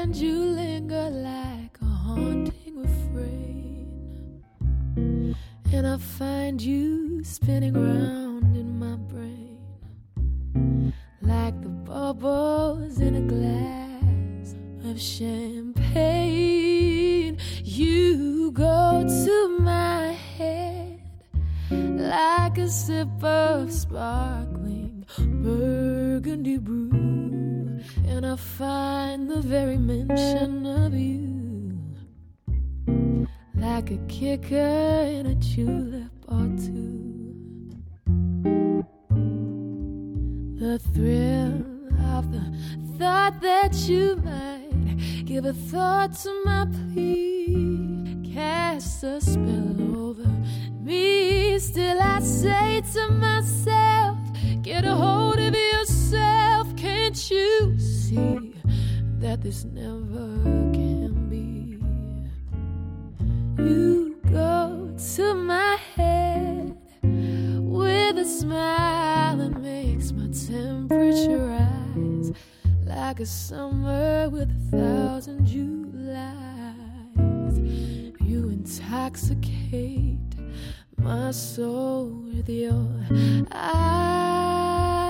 find you linger like a haunting refrain, and I find you spinning round in my brain like the bubbles in a glass of champagne. You go to my head like a sip of sparkling burgundy brew, and I find the very mention of you like a kicker in a julep or two. The thrill of the thought that you might give a thought to my plea casts a spell over me. Still I say to myself, get a hold of yourself. Can't you see that this never can be? You go to my head with a smile that makes my temperature rise like a summer with 1,000 Julys. You intoxicate my soul with your eyes.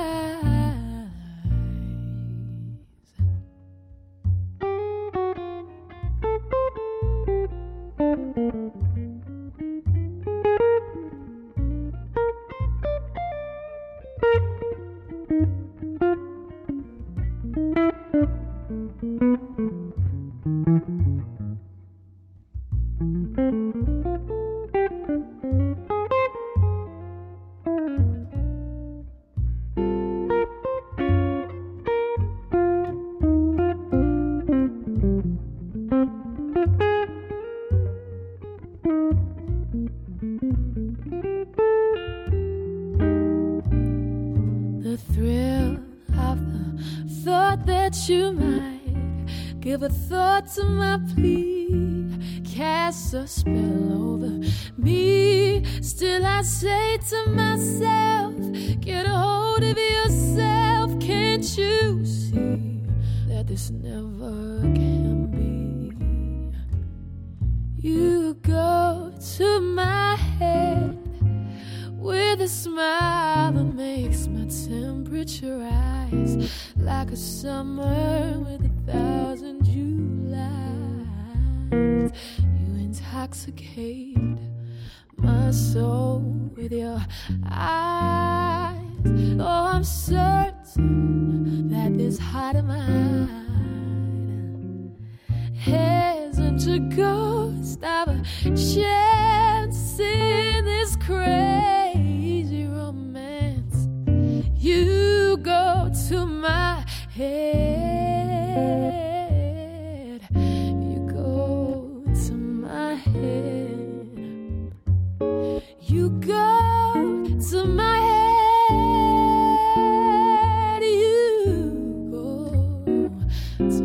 The thrill of the thought that you might give a thought to my plea casts a spell over me. Still I say to myself, get a hold of yourself. Can't you see that this never can be? You go to my head with a smile that makes my temperature rise like a summer with 1,000 Julys. You intoxicate my soul with your eyes. Oh, I'm certain that this heart of mine hasn't a ghost of a chance in this crazy romance. You go to my head. You go to my head. You go to my head. You go to